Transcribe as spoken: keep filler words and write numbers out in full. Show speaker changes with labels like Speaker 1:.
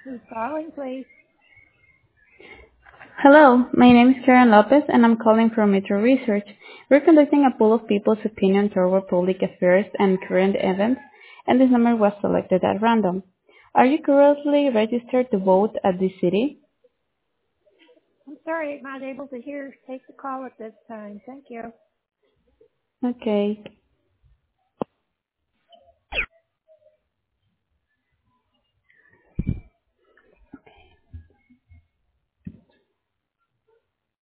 Speaker 1: Who's calling, please?
Speaker 2: Hello, my name is Karen Lopez and I'm calling from Metro Research. We're conducting a poll of people's opinion toward public affairs and current events, and this number was selected at random. Are you currently registered to vote at this city?
Speaker 1: I'm sorry I'm not able to hear. Take the call at this time. Thank you.
Speaker 2: Okay.